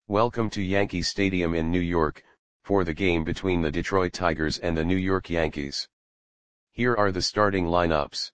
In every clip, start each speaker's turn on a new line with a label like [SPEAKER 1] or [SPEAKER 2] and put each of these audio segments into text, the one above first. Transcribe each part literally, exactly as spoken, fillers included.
[SPEAKER 1] Welcome to Yankee Stadium in New York, for the game between the Detroit Tigers and the New York Yankees. Here are the starting lineups.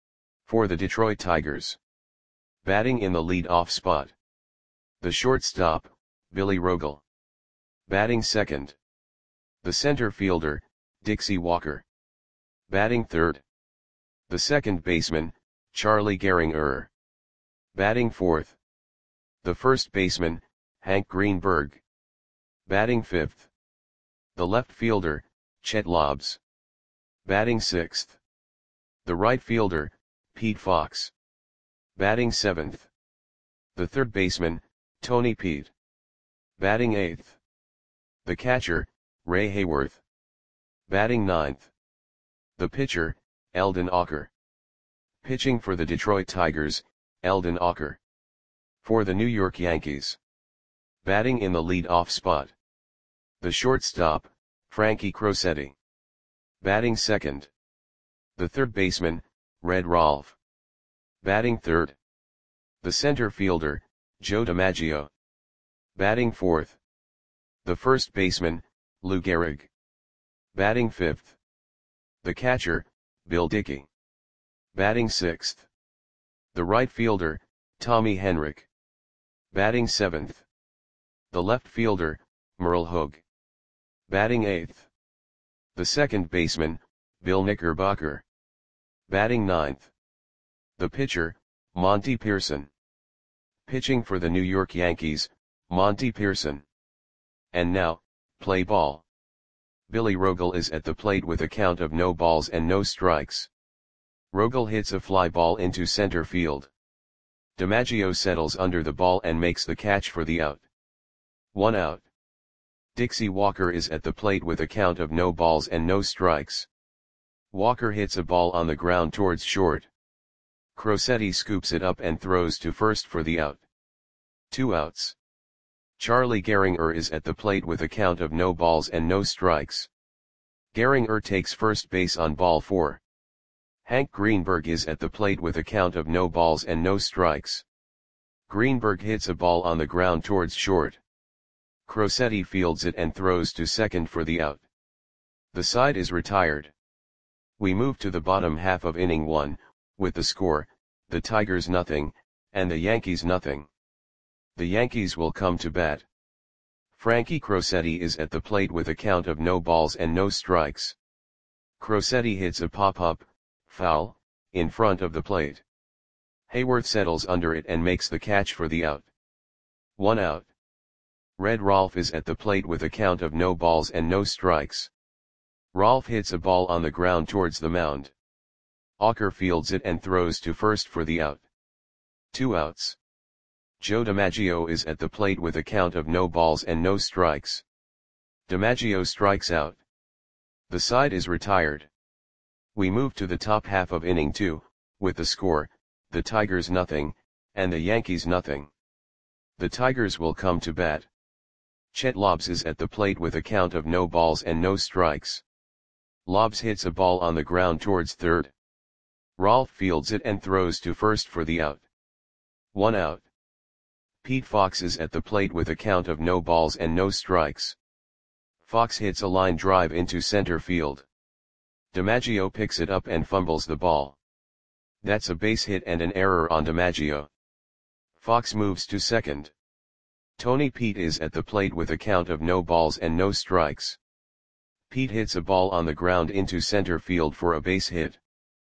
[SPEAKER 1] For the Detroit Tigers. Batting in the lead-off spot. The shortstop, Billy Rogel. Batting second. The center fielder, Dixie Walker. Batting third. The second baseman, Charlie Gehringer. Batting fourth. The first baseman, Hank Greenberg. Batting fifth. The left fielder, Chet Lobbs. Batting sixth. The right fielder, Pete Fox. Batting seventh. The third baseman, Tony Pete. Batting eighth. The catcher, Ray Hayworth. Batting ninth. The pitcher, Eldon Ocker. Pitching for the Detroit Tigers, Eldon Ocker. For the New York Yankees. Batting in the lead-off spot. The shortstop, Frankie Crosetti. Batting second. The third baseman, Red Rolfe. Batting third. The center fielder, Joe DiMaggio. Batting fourth. The first baseman, Lou Gehrig. Batting fifth. The catcher, Bill Dickey. Batting sixth. The right fielder, Tommy Henrich. Batting seventh. The left fielder, Merle Hogue. Batting eighth. The second baseman, Bill Knickerbocker. Batting ninth. The pitcher, Monty Pearson. Pitching for the New York Yankees, Monty Pearson. And now, play ball. Billy Rogel is at the plate with a count of no balls and no strikes. Rogel hits a fly ball into center field. DiMaggio settles under the ball and makes the catch for the out. One out. Dixie Walker is at the plate with a count of no balls and no strikes. Walker hits a ball on the ground towards short. Crosetti scoops it up and throws to first for the out. Two outs. Charlie Gehringer is at the plate with a count of no balls and no strikes. Gehringer takes first base on ball four. Hank Greenberg is at the plate with a count of no balls and no strikes. Greenberg hits a ball on the ground towards short. Crosetti fields it and throws to second for the out. The side is retired. We move to the bottom half of inning one, with the score, the Tigers nothing, and the Yankees nothing. The Yankees will come to bat. Frankie Crosetti is at the plate with a count of no balls and no strikes. Crosetti hits a pop-up, foul, in front of the plate. Hayworth settles under it and makes the catch for the out. One out. Red Rolfe is at the plate with a count of no balls and no strikes. Rolfe hits a ball on the ground towards the mound. Ocker fields it and throws to first for the out. Two outs. Joe DiMaggio is at the plate with a count of no balls and no strikes. DiMaggio strikes out. The side is retired. We move to the top half of inning two, with the score, the Tigers nothing, and the Yankees nothing. The Tigers will come to bat. Chet Lobbs is at the plate with a count of no balls and no strikes. Lobbs hits a ball on the ground towards third. Rolfe fields it and throws to first for the out. One out. Pete Fox is at the plate with a count of no balls and no strikes. Fox hits a line drive into center field. DiMaggio picks it up and fumbles the ball. That's a base hit and an error on DiMaggio. Fox moves to second. Tony Pete is at the plate with a count of no balls and no strikes. Pete hits a ball on the ground into center field for a base hit.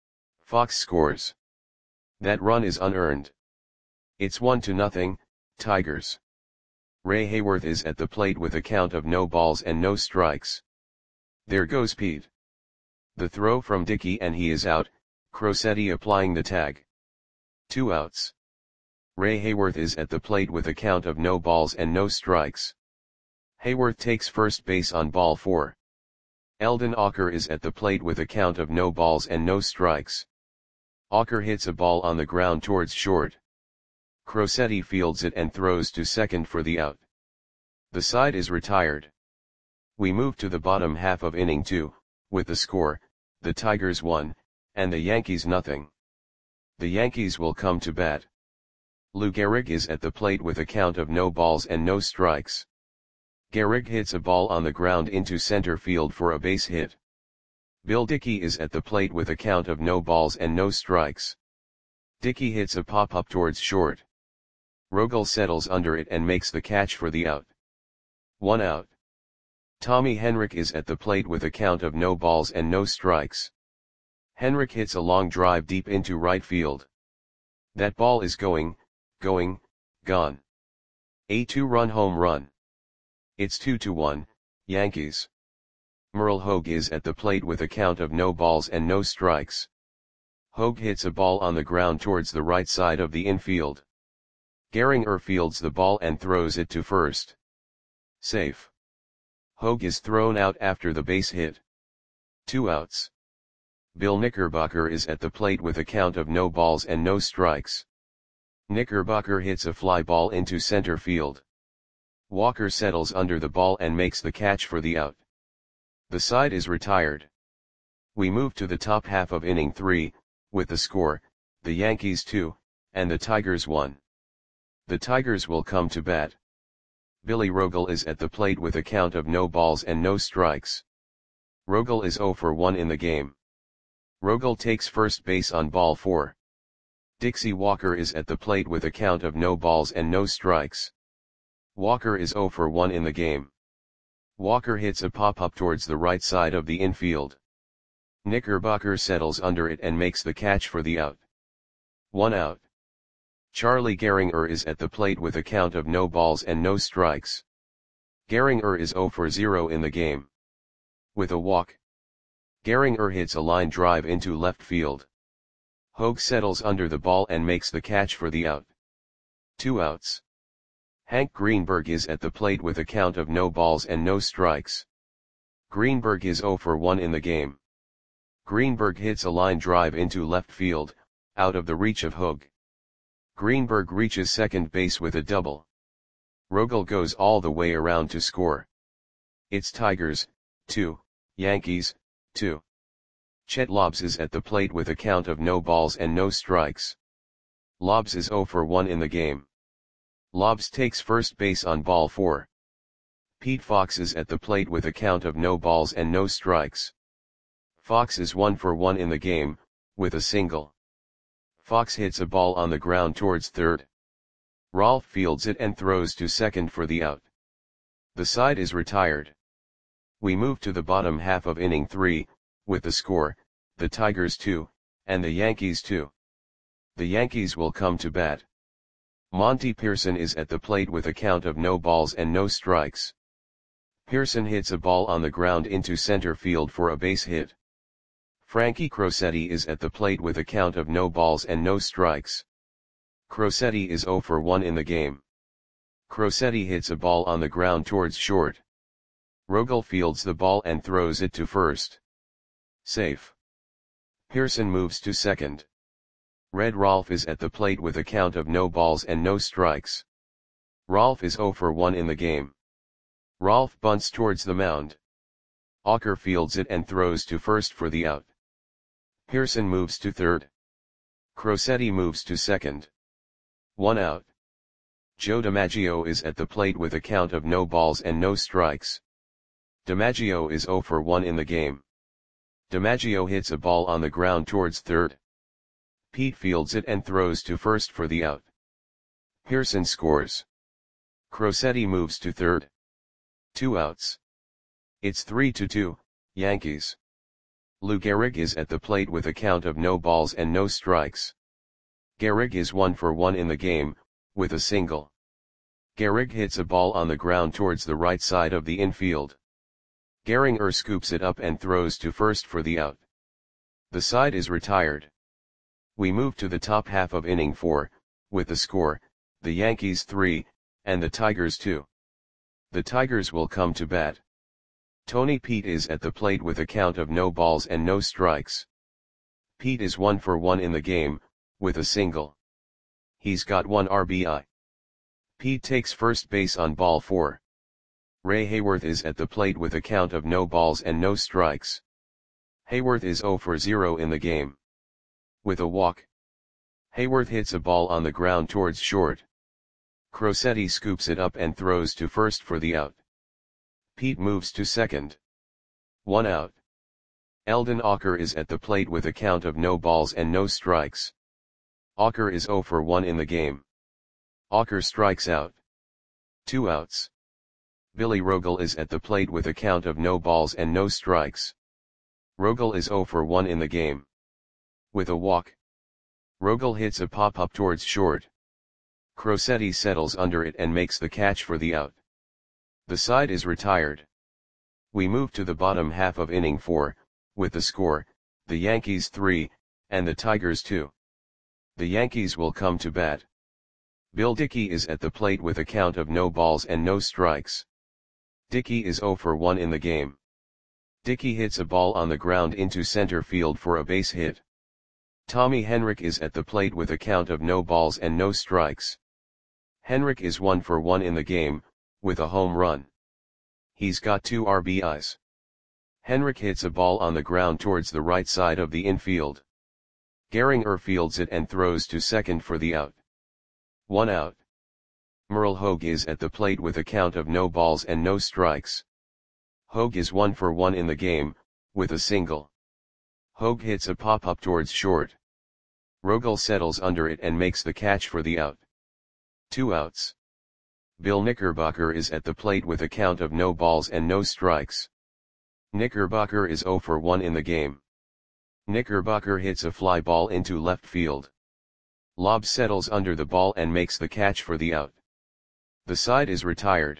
[SPEAKER 1] Fox scores. That run is unearned. It's one to nothing, Tigers. Ray Hayworth is at the plate with a count of no balls and no strikes. There goes Pete. The throw from Dickey and he is out, Crosetti applying the tag. Two outs. Ray Hayworth is at the plate with a count of no balls and no strikes. Hayworth takes first base on ball four. Eldon Ocker is at the plate with a count of no balls and no strikes. Ocker hits a ball on the ground towards short. Crosetti fields it and throws to second for the out. The side is retired. We move to the bottom half of inning two, with the score, the Tigers one, and the Yankees nothing. The Yankees will come to bat. Lou Gehrig is at the plate with a count of no balls and no strikes. Gehrig hits a ball on the ground into center field for a base hit. Bill Dickey is at the plate with a count of no balls and no strikes. Dickey hits a pop-up towards short. Rogel settles under it and makes the catch for the out. One out. Tommy Henrich is at the plate with a count of no balls and no strikes. Henrich hits a long drive deep into right field. That ball is going, going, gone. A two-run home run. It's two to one, Yankees. Merle Hogue is at the plate with a count of no balls and no strikes. Hogue hits a ball on the ground towards the right side of the infield. Gehringer fields the ball and throws it to first. Safe. Hogue is thrown out after the base hit. Two outs. Bill Knickerbocker is at the plate with a count of no balls and no strikes. Knickerbocker hits a fly ball into center field. Walker settles under the ball and makes the catch for the out. The side is retired. We move to the top half of inning three, with the score, the Yankees two, and the Tigers one. The Tigers will come to bat. Billy Rogel is at the plate with a count of no balls and no strikes. Rogel is oh for one in the game. Rogel takes first base on ball four. Dixie Walker is at the plate with a count of no balls and no strikes. Walker is oh for one in the game. Walker hits a pop-up towards the right side of the infield. Knickerbocker settles under it and makes the catch for the out. One out. Charlie Gehringer is at the plate with a count of no balls and no strikes. Gehringer is oh for zero in the game. With a walk. Gehringer hits a line drive into left field. Hogue settles under the ball and makes the catch for the out. Two outs. Hank Greenberg is at the plate with a count of no balls and no strikes. Greenberg is oh for one in the game. Greenberg hits a line drive into left field, out of the reach of Hogue. Greenberg reaches second base with a double. Rogel goes all the way around to score. It's Tigers, two, Yankees, two. Chet Lobbs is at the plate with a count of no balls and no strikes. Lobbs is oh for one in the game. Lobbs takes first base on ball four. Pete Fox is at the plate with a count of no balls and no strikes. Fox is one for one in the game, with a single. Fox hits a ball on the ground towards third. Rolfe fields it and throws to second for the out. The side is retired. We move to the bottom half of inning three, with the score, the Tigers two, and the Yankees two. The Yankees will come to bat. Monty Pearson is at the plate with a count of no balls and no strikes. Pearson hits a ball on the ground into center field for a base hit. Frankie Crosetti is at the plate with a count of no balls and no strikes. Crosetti is oh for one in the game. Crosetti hits a ball on the ground towards short. Rogel fields the ball and throws it to first. Safe. Pearson moves to second. Red Rolfe is at the plate with a count of no balls and no strikes. Rolfe is oh for one in the game. Rolfe bunts towards the mound. Auker fields it and throws to first for the out. Pearson moves to third. Crosetti moves to second. One out. Joe DiMaggio is at the plate with a count of no balls and no strikes. DiMaggio is oh for one in the game. DiMaggio hits a ball on the ground towards third. Pete fields it and throws to first for the out. Pearson scores. Crosetti moves to third. Two outs. It's three to two, Yankees. Lou Gehrig is at the plate with a count of no balls and no strikes. Gehrig is one for one in the game, with a single. Gehrig hits a ball on the ground towards the right side of the infield. Gehringer scoops it up and throws to first for the out. The side is retired. We move to the top half of inning four, with the score, the Yankees three, and the Tigers two. The Tigers will come to bat. Tony Pete is at the plate with a count of no balls and no strikes. Pete is one for one in the game, with a single. He's got one R B I. Pete takes first base on ball four. Ray Hayworth is at the plate with a count of no balls and no strikes. Hayworth is oh for zero in the game. With a walk. Hayworth hits a ball on the ground towards short. Crosetti scoops it up and throws to first for the out. Pete moves to second. One out. Eldon Ocker is at the plate with a count of no balls and no strikes. Ocker is zero for one in the game. Ocker strikes out. Two outs. Billy Rogel is at the plate with a count of no balls and no strikes. Rogel is zero for one in the game. With a walk. Rogel hits a pop-up towards short. Crosetti settles under it and makes the catch for the out. The side is retired. We move to the bottom half of inning four, with the score, the Yankees three, and the Tigers two. The Yankees will come to bat. Bill Dickey is at the plate with a count of no balls and no strikes. Dickey is zero for one in the game. Dickey hits a ball on the ground into center field for a base hit. Tommy Henrich is at the plate with a count of no balls and no strikes. Henrich is one for one in the game, with a home run. He's got two R B Is. Henrich hits a ball on the ground towards the right side of the infield. Gehringer fields it and throws to second for the out. One out. Merle Hogue is at the plate with a count of no balls and no strikes. Hogue is one for one in the game, with a single. Hogue hits a pop-up towards short. Rogel settles under it and makes the catch for the out. Two outs. Bill Knickerbocker is at the plate with a count of no balls and no strikes. Knickerbocker is zero for one in the game. Knickerbocker hits a fly ball into left field. Lobb settles under the ball and makes the catch for the out. The side is retired.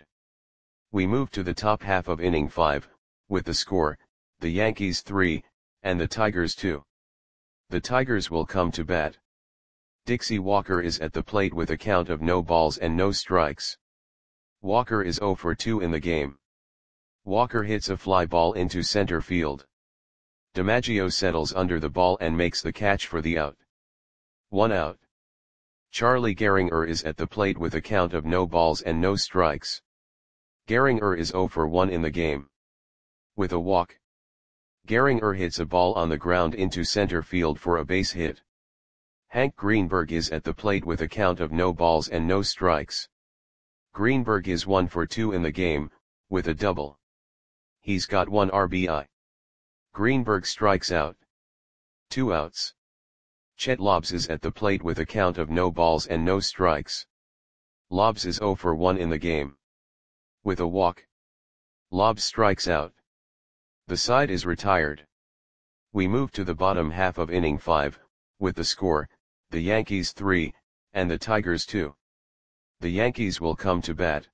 [SPEAKER 1] We move to the top half of inning five, with the score, the Yankees three, and the Tigers two. The Tigers will come to bat. Dixie Walker is at the plate with a count of no balls and no strikes. Walker is zero for two in the game. Walker hits a fly ball into center field. DiMaggio settles under the ball and makes the catch for the out. One out. Charlie Gehringer is at the plate with a count of no balls and no strikes. Gehringer is zero for one in the game. With a walk. Gehringer hits a ball on the ground into center field for a base hit. Hank Greenberg is at the plate with a count of no balls and no strikes. Greenberg is one for two in the game, with a double. He's got one R B I. Greenberg strikes out. Two outs. Chet Lobbs is at the plate with a count of no balls and no strikes. Lobbs is zero for one in the game. With a walk. Lobbs strikes out. The side is retired. We move to the bottom half of inning five, with the score, the Yankees three, and the Tigers two. The Yankees will come to bat.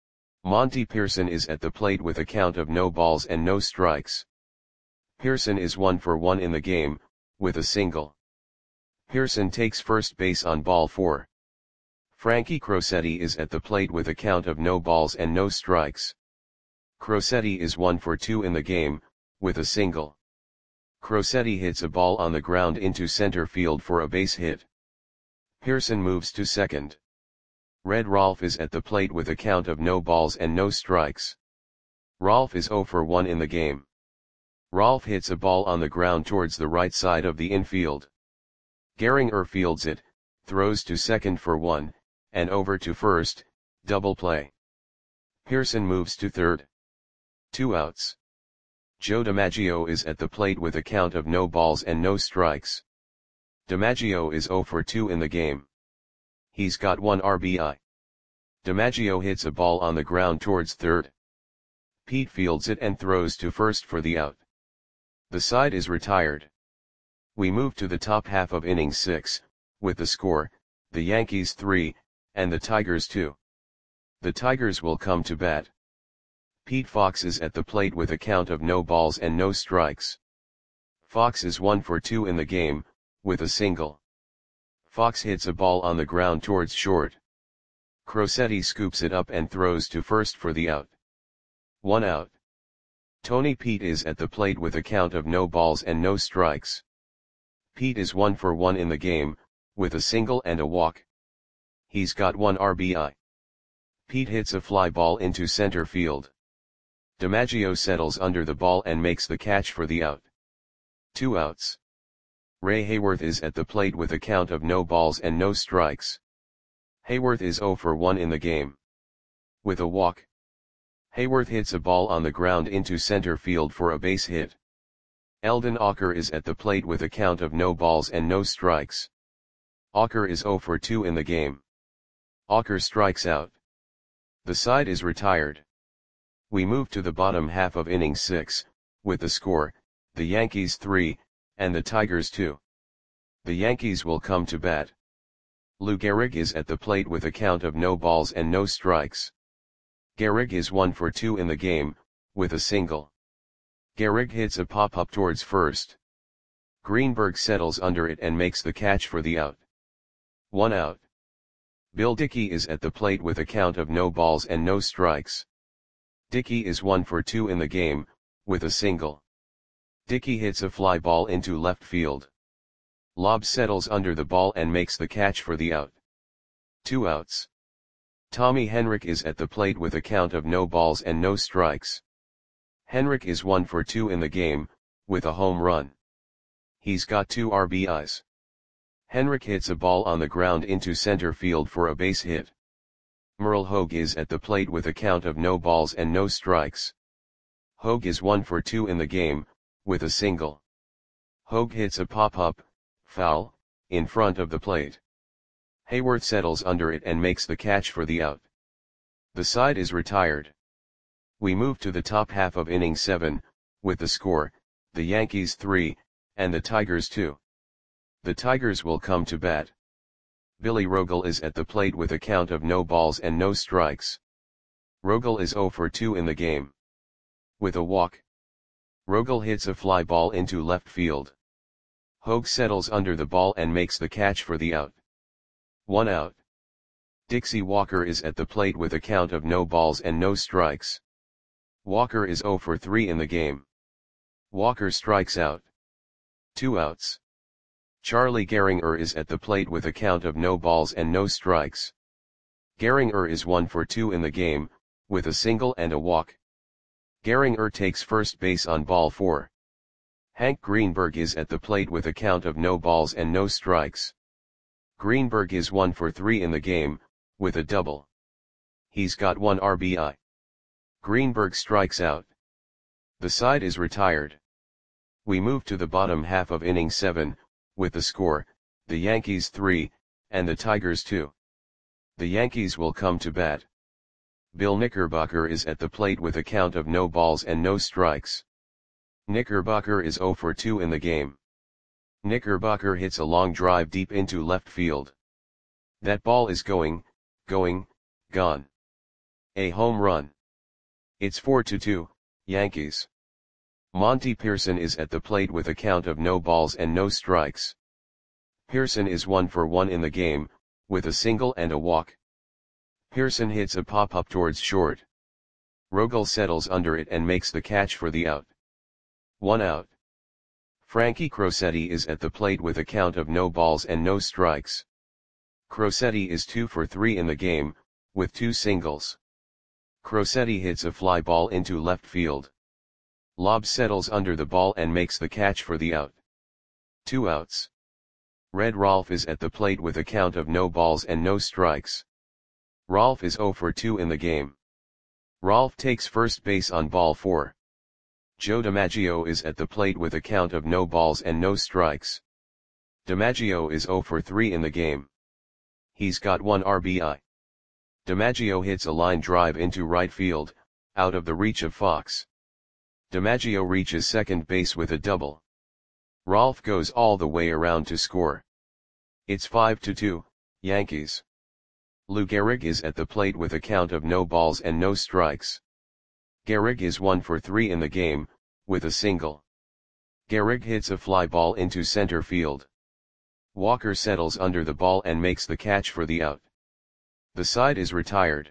[SPEAKER 1] Monty Pearson is at the plate with a count of no balls and no strikes. Pearson is one for one in the game, with a single. Pearson takes first base on ball four. Frankie Crosetti is at the plate with a count of no balls and no strikes. Crosetti is one for two in the game, with a single. Crosetti hits a ball on the ground into center field for a base hit. Pearson moves to second. Red Rolfe is at the plate with a count of no balls and no strikes. Rolfe is zero for one in the game. Rolfe hits a ball on the ground towards the right side of the infield. Gehringer fields it, throws to second for one, and over to first, double play. Pearson moves to third. Two outs. Joe DiMaggio is at the plate with a count of no balls and no strikes. DiMaggio is zero for two in the game. He's got one R B I. DiMaggio hits a ball on the ground towards third. Pete fields it and throws to first for the out. The side is retired. We move to the top half of inning six, with the score, the Yankees three, and the Tigers two. The Tigers will come to bat. Pete Fox is at the plate with a count of no balls and no strikes. Fox is one for two in the game, with a single. Fox hits a ball on the ground towards short. Crosetti scoops it up and throws to first for the out. One out. Tony Pete is at the plate with a count of no balls and no strikes. Pete is one for one in the game, with a single and a walk. He's got one R B I. Pete hits a fly ball into center field. DiMaggio settles under the ball and makes the catch for the out. Two outs. Ray Hayworth is at the plate with a count of no balls and no strikes. Hayworth is zero for one in the game. With a walk. Hayworth hits a ball on the ground into center field for a base hit. Eldon Auker is at the plate with a count of no balls and no strikes. Auker is zero for two in the game. Auker strikes out. The side is retired. We move to the bottom half of inning six, with the score, the Yankees three, and the Tigers two. The Yankees will come to bat. Lou Gehrig is at the plate with a count of no balls and no strikes. Gehrig is one for two in the game, with a single. Gehrig hits a pop-up towards first. Greenberg settles under it and makes the catch for the out. One out. Bill Dickey is at the plate with a count of no balls and no strikes. Dickey is one for two in the game, with a single. Dickey hits a fly ball into left field. Lobb settles under the ball and makes the catch for the out. Two outs. Tommy Henrich is at the plate with a count of no balls and no strikes. Henrich is one for two in the game, with a home run. He's got two R B Is. Henrich hits a ball on the ground into center field for a base hit. Merle Hogue is at the plate with a count of no balls and no strikes. Hogue is one for two in the game, with a single. Hogue hits a pop-up, foul, in front of the plate. Hayworth settles under it and makes the catch for the out. The side is retired. We move to the top half of inning seven, with the score, the Yankees three, and the Tigers two. The Tigers will come to bat. Billy Rogel is at the plate with a count of no balls and no strikes. Rogel is zero for two in the game. With a walk. Rogel hits a fly ball into left field. Hogue settles under the ball and makes the catch for the out. One out. Dixie Walker is at the plate with a count of no balls and no strikes. Walker is zero for three in the game. Walker strikes out. Two outs. Charlie Gehringer is at the plate with a count of no balls and no strikes. Gehringer is one for two in the game, with a single and a walk. Gehringer takes first base on ball four. Hank Greenberg is at the plate with a count of no balls and no strikes. Greenberg is one for three in the game, with a double. He's got one R B I. Greenberg strikes out. The side is retired. We move to the bottom half of inning seven, with the score, the Yankees three, and the Tigers two. The Yankees will come to bat. Bill Knickerbocker is at the plate with a count of no balls and no strikes. Knickerbocker is zero for two in the game. Knickerbocker hits a long drive deep into left field. That ball is going, going, gone. A home run. It's four to two, Yankees. Monty Pearson is at the plate with a count of no balls and no strikes. Pearson is one for one in the game, with a single and a walk. Pearson hits a pop-up towards short. Rogel settles under it and makes the catch for the out. One out. Frankie Crosetti is at the plate with a count of no balls and no strikes. Crosetti is two for three in the game, with two singles. Crosetti hits a fly ball into left field. Lobb settles under the ball and makes the catch for the out. Two outs. Red Rolfe is at the plate with a count of no balls and no strikes. Rolfe is zero for two in the game. Rolfe takes first base on ball four. Joe DiMaggio is at the plate with a count of no balls and no strikes. DiMaggio is zero for three in the game. He's got one R B I. DiMaggio hits a line drive into right field, out of the reach of Fox. DiMaggio reaches second base with a double. Rolfe goes all the way around to score. It's five to two, Yankees. Lou Gehrig is at the plate with a count of no balls and no strikes. Gehrig is one for three in the game, with a single. Gehrig hits a fly ball into center field. Walker settles under the ball and makes the catch for the out. The side is retired.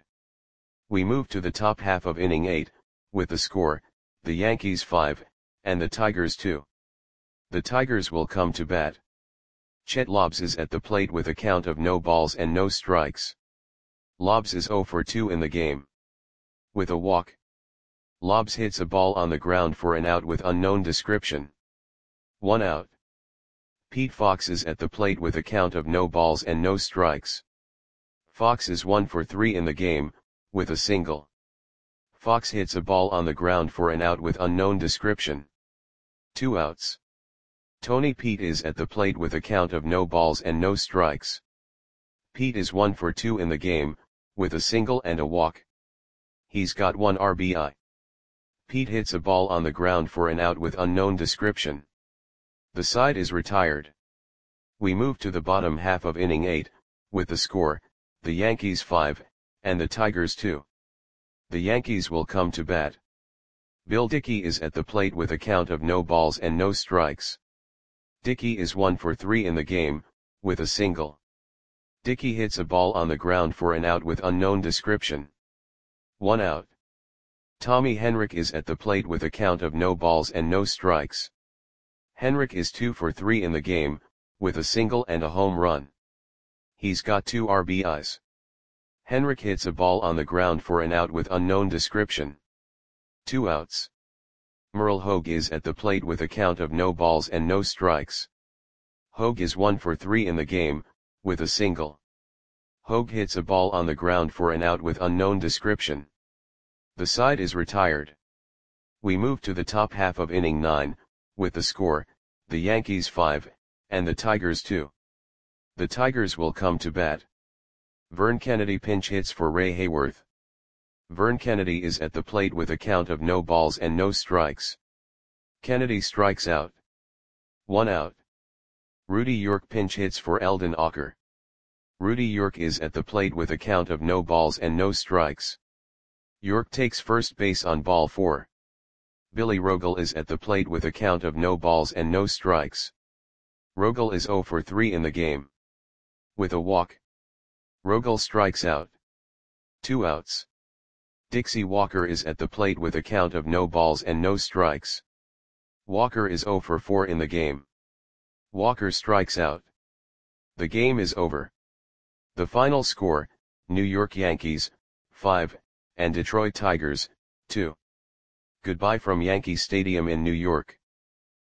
[SPEAKER 1] We move to the top half of inning eight, with the score, the Yankees five, and the Tigers two. The Tigers will come to bat. Chet Lobbs is at the plate with a count of no balls and no strikes. Lobbs is zero for two in the game. With a walk. Lobbs hits a ball on the ground for an out with unknown description. One out. Pete Fox is at the plate with a count of no balls and no strikes. Fox is one for three in the game, with a single. Fox hits a ball on the ground for an out with unknown description. Two outs. Tony Pete is at the plate with a count of no balls and no strikes. Pete is one for two in the game, with a single and a walk. He's got one R B I. Pete hits a ball on the ground for an out with unknown description. The side is retired. We move to the bottom half of inning eight, with the score, the Yankees five, and the Tigers two. The Yankees will come to bat. Bill Dickey is at the plate with a count of no balls and no strikes. Dickey is one for three in the game, with a single. Dickey hits a ball on the ground for an out with unknown description. One out. Tommy Henrich is at the plate with a count of no balls and no strikes. Henrich is two for three in the game, with a single and a home run. He's got two R B Is. Henrich hits a ball on the ground for an out with unknown description. Two outs. Merle Hogue is at the plate with a count of no balls and no strikes. Hogue is one for three in the game, with a single. Hogue hits a ball on the ground for an out with unknown description. The side is retired. We move to the top half of inning nine, with the score, the Yankees five, and the Tigers two. The Tigers will come to bat. Vern Kennedy pinch hits for Ray Hayworth. Vern Kennedy is at the plate with a count of no balls and no strikes. Kennedy strikes out. One out. Rudy York pinch hits for Eldon Ocker. Rudy York is at the plate with a count of no balls and no strikes. York takes first base on ball four. Billy Rogel is at the plate with a count of no balls and no strikes. Rogel is zero for three in the game. With a walk. Rogel strikes out. Two outs. Dixie Walker is at the plate with a count of no balls and no strikes. Walker is zero for four in the game. Walker strikes out. The game is over. The final score, New York Yankees, five, and Detroit Tigers, two. Goodbye from Yankee Stadium in New York.